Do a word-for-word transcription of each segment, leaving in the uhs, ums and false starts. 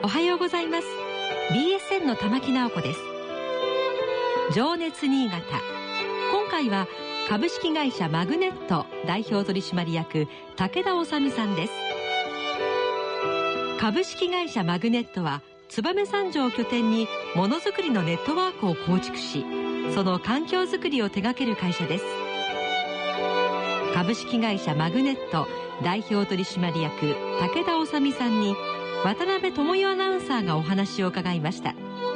はようございます。 ビーエスエヌ の玉木直子です。情熱新潟、今回は株式会社マグネット代表取締役武田修さんです。株式会社マグネットは燕三条を拠点にものづくりのネットワークを構築し、その環境づくりを手掛ける会社です。株式会社マグネット代表取締役武田修さんに渡辺智代アナウンサーがお話を伺いました。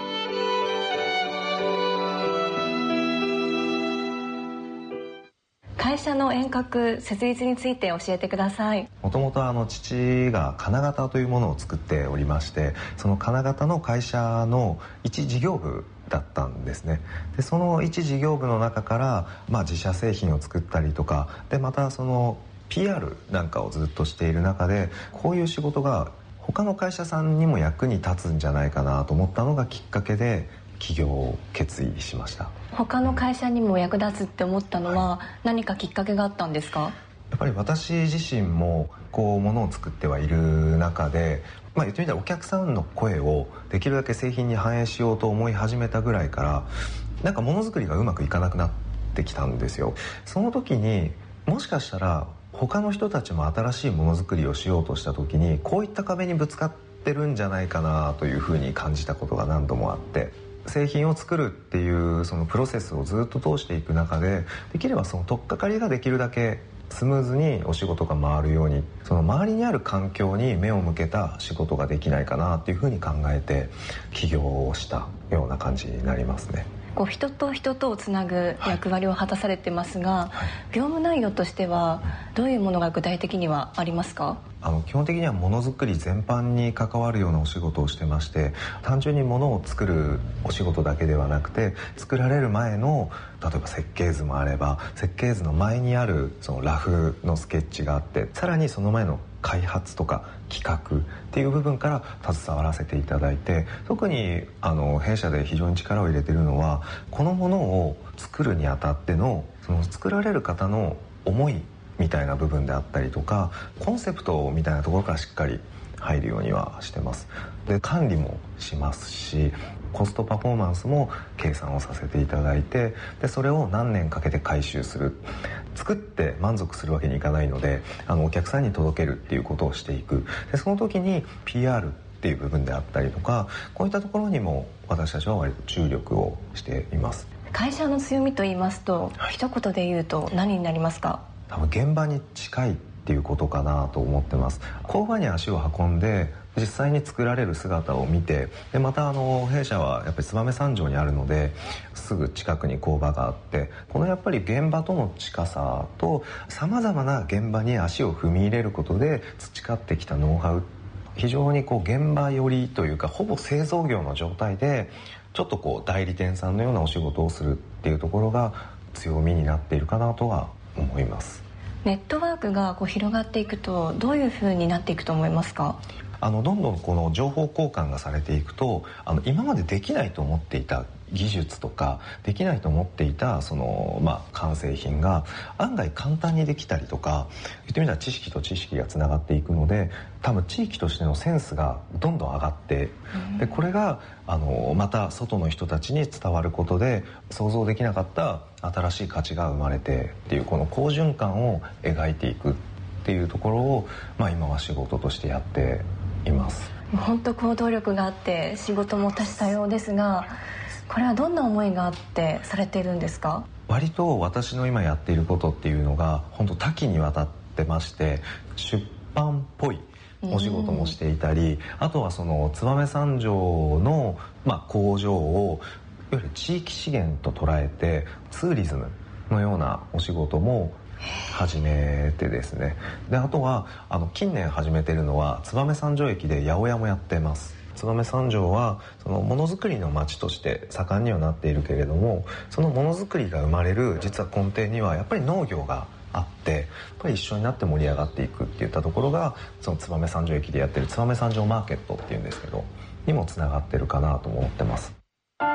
会社の遠隔設立について教えてください。 もともとあの父が金型というものを作っておりまして、その金型の会社の一事業部だったんですね。でその一事業部の中から、まあ、自社製品を作ったりとかで、またその ピーアール なんかをずっとしている中で、こういう仕事が他の会社さんにも役に立つんじゃないかなと思ったのがきっかけで起業を決意しました。 他の会社にも役立つって思ったのは何かきっかけがあったんですか？ やっぱり私自身もこう物を作ってはいる中で、まあ、言ってみたらお客さんの声をできるだけ製品に反映しようと思い始めたぐらいから、なんか物作りがうまくいかなくなってきたんですよ。その時にもしかしたら他の人たちも新しいものづくりをしようとした時にこういった壁にぶつかってるんじゃないかなというふうに感じたことが何度もあって、製品を作るっていうそのプロセスをずっと通していく中で、できればその取っかかりができるだけスムーズにお仕事が回るように、その周りにある環境に目を向けた仕事ができないかなっていうふうに考えて起業をしたような感じになりますね。 こう人と人とをつなぐ役割を果たされてますが、はいはい、業務内容としてはどういうものが具体的にはありますか？ あの基本的にはものづくり全般に関わるようなお仕事をしてまして、単純にものを作るお仕事だけではなくて、作られる前の例えば設計図もあれば、設計図の前にあるそのラフのスケッチがあって、さらにその前の開発とか企画っていう部分から携わらせていただいて、特にあの弊社で非常に力を入れているのは、このものを作るにあたってのその作られる方の思いみたいな部分であったりとか、コンセプトみたいなところからしっかり入るようにはしてます。で管理もしますし、コストパフォーマンスも計算をさせていただいて、でそれを何年かけて回収する、作って満足するわけにいかないので、あのお客さんに届けるっていうことをしていく。でその時に ピーアール っていう部分であったりとか、こういったところにも私たちは割と注力をしています。 会社の強みと言いますと、はい、一言で言うと何になりますか？ 多分現場に近いっていうことかなと思ってます。工場に足を運んで実際に作られる姿を見て、でまたあの弊社はやっぱり燕三条にあるので、すぐ近くに工場があって、このやっぱり現場との近さとさまざまな現場に足を踏み入れることで培ってきたノウハウ、非常にこう現場寄りというか、ほぼ製造業の状態でちょっとこう代理店さんのようなお仕事をするっていうところが強みになっているかなとは思います。 ネットワークがこう広がっていくとどういうふうになっていくと思いますか？ あのどんどんこの情報交換がされていくと、あの今までできないと思っていた技術とか、できないと思っていたその、まあ、完成品が案外簡単にできたりとか、言ってみたら知識と知識がつながっていくので、多分地域としてのセンスがどんどん上がって、でこれがあのまた外の人たちに伝わることで想像できなかった新しい価値が生まれてっていう、この好循環を描いていくっていうところを、まあ、今は仕事としてやっています。 本当行動力があって仕事も多種多様ですが、これはどんな思いがあってされているんですか？ 割と私の今やっていることっていうのが本当多岐にわたってまして、出版っぽいお仕事もしていたり、あとはその燕三条の、まあ、工場をいわゆる地域資源と捉えてツーリズムのようなお仕事も始めてですね。であとはあの近年始めているのは燕三条駅で八百屋もやってます。燕三条はそのものづくりの街として盛んにはなっているけれども、そのものづくりが生まれる実は根底にはやっぱり農業があって、やっぱり一緒になって盛り上がっていくっていったところが、その燕三条駅でやってる燕三条マーケットっていうんですけどにもつながってるかなと思ってます。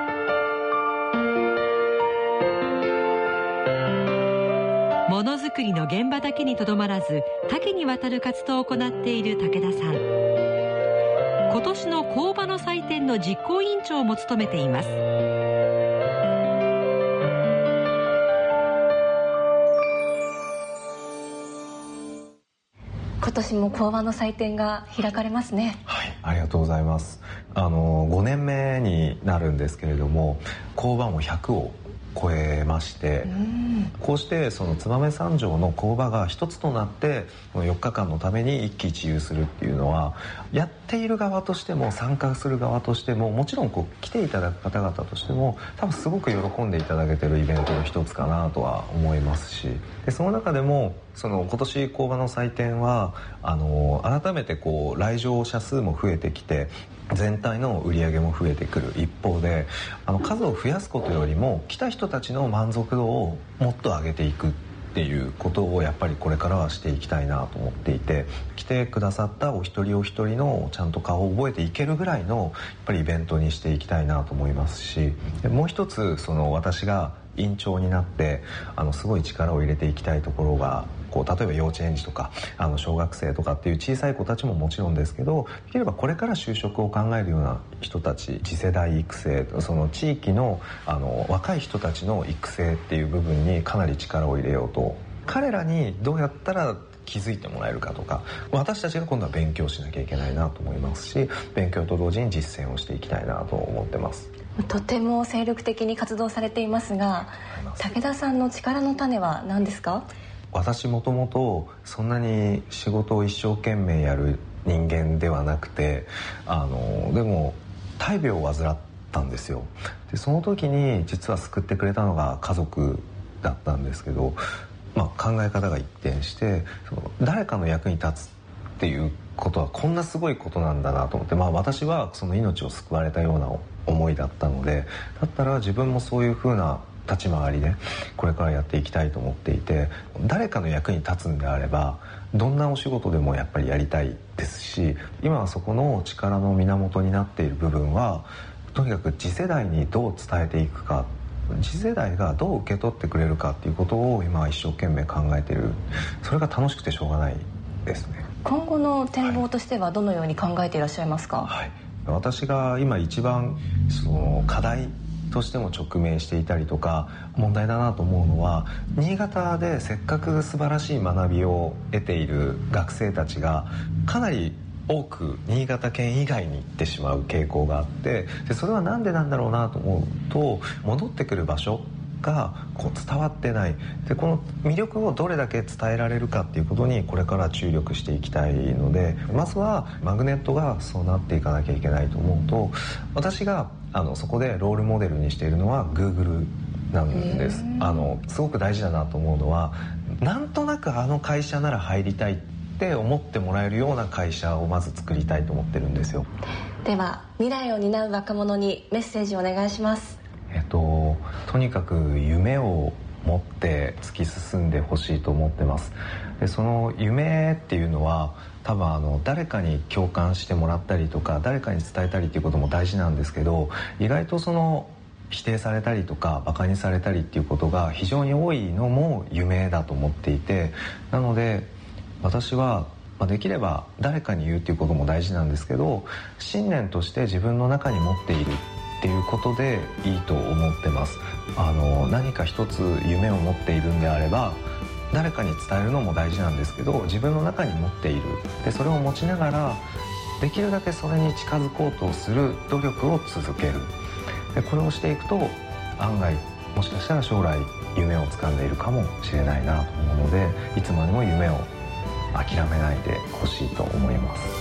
ものづくりの現場だけにとどまらず、多岐にわたる活動を行っている武田さん。 今年の工場の祭典の実行委員長も務めています。 今年も工場の祭典が開かれますね。 はい、ありがとうございます。あのごねんめになるんですけれども、工場もひゃくを超えまして、うん、こうしてその燕三条の工場が一つとなってこのよっかかんのために一喜一憂するっていうのは、やっている側としても参加する側としても、もちろんこう来ていただく方々としても多分すごく喜んでいただけてるイベントの一つかなとは思いますし、でその中でもその今年工場の祭典はあの改めてこう来場者数も増えてきて、全体の売り上げも増えてくる一方で、あの数を増やすことよりも来た人たちの満足度をもっと上げていくっていうことをやっぱりこれからはしていきたいなと思っていて、来てくださったお一人お一人のちゃんと顔を覚えていけるぐらいのやっぱりイベントにしていきたいなと思いますし、でもう一つその私が委員長になってあのすごい力を入れていきたいところが、こう例えば幼稚園児とかあの小学生とかっていう小さい子たちももちろんですけど、できればこれから就職を考えるような人たち、次世代育成、その地域のあの若い人たちの育成っていう部分にかなり力を入れようと、彼らにどうやったら気づいてもらえるかとか、私たちが今度は勉強しなきゃいけないなと思いますし、勉強と同時に実践をしていきたいなと思ってます。 とても精力的に活動されていますが、武田さんの力の種は何ですか？ 私もともとそんなに仕事を一生懸命やる人間ではなくて、あのでも大病を患ったんですよ。でその時に実は救ってくれたのが家族だったんですけど、まあ、考え方が一転して、その誰かの役に立つっていうことはこんなすごいことなんだなと思って、まあ、私はその命を救われたような思いだったので、だったら自分もそういう風な立ち回りでこれからやっていきたいと思っていて、誰かの役に立つんであればどんなお仕事でもやっぱりやりたいですし、今はそこの力の源になっている部分はとにかく次世代にどう伝えていくか、次世代がどう受け取ってくれるかっていうことを今は一生懸命考えている。それが楽しくてしょうがないですね。 今後の展望としてはどのように考えていらっしゃいますか？ はい、私が今一番その課題としても直面していたりとか問題だなと思うのは、新潟でせっかく素晴らしい学びを得ている学生たちがかなり多く新潟県以外に行ってしまう傾向があって、でそれはなんでなんだろうなと思うと、戻ってくる場所がこう伝わってない。でこの魅力をどれだけ伝えられるかっていうことにこれから注力していきたいので、まずはマグネットがそうなっていかなきゃいけないと思うと、私があのそこでロールモデルにしているのは Google なんです。あのすごく大事だなと思うのは、なんとなくあの会社なら入りたいって思ってもらえるような会社をまず作りたいと思ってるんですよ。 では未来を担う若者にメッセージをお願いします。 えっと、とにかく夢を持って突き進んでほしいと思ってます。でその夢っていうのは多分あの誰かに共感してもらったりとか誰かに伝えたりっていうことも大事なんですけど、意外とその否定されたりとかバカにされたりっていうことが非常に多いのも夢だと思っていて、なので私はまあできれば誰かに言うっていうことも大事なんですけど、信念として自分の中に持っているっていうことでいいと思ってます。あの何か一つ夢を持っているんであれば誰かに伝えるのも大事なんですけど、自分の中に持っている。でそれを持ちながらできるだけそれに近づこうとする努力を続ける。でこれをしていくと案外もしかしたら将来夢を掴んでいるかもしれないなと思うので、いつまでも夢を諦めないでほしいと思います。